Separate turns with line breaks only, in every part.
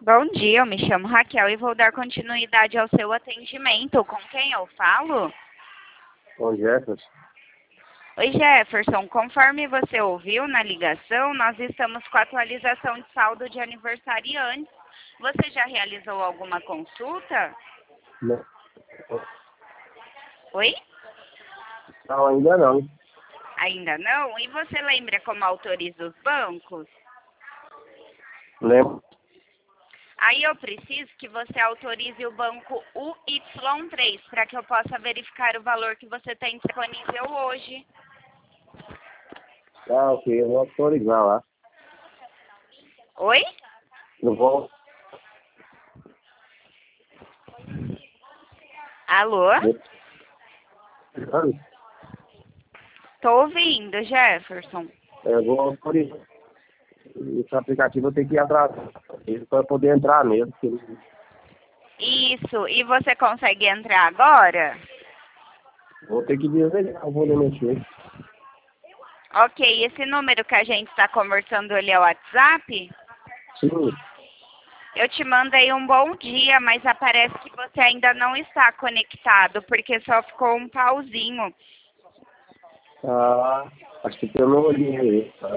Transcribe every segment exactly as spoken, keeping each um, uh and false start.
Bom dia, eu me chamo Raquel e vou dar continuidade ao seu atendimento. Com quem eu falo?
Com Jefferson.
Oi, Jefferson. Conforme você ouviu na ligação, nós estamos com a atualização de saldo de aniversariantes. Você já realizou alguma consulta?
Não,
Oi?
não, ainda não.
Ainda não? E você lembra como autoriza os bancos?
Lembro.
Aí eu preciso que você autorize o banco U Y três para que eu possa verificar o valor que você tem disponível hoje.
Ah, ok, eu vou autorizar lá.
Oi?
Eu vou.
Alô?
vou-
Tô ouvindo, Jefferson.
Eu vou autorizar. Esse aplicativo eu tenho que ir atrás para poder entrar mesmo. porque
Isso. E você consegue entrar agora?
Vou ter que desligar, eu vou mexer.
Ok. Esse número que a gente está conversando, ele é o WhatsApp?
Sim.
Eu te mandei um bom dia, mas aparece que você ainda não está conectado, porque só ficou um pauzinho.
Ah, acho que eu não olhei aí. Tá?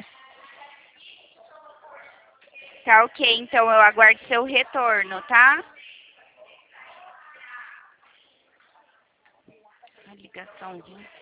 Tá ok, então eu aguardo seu retorno, tá? A ligação, viu?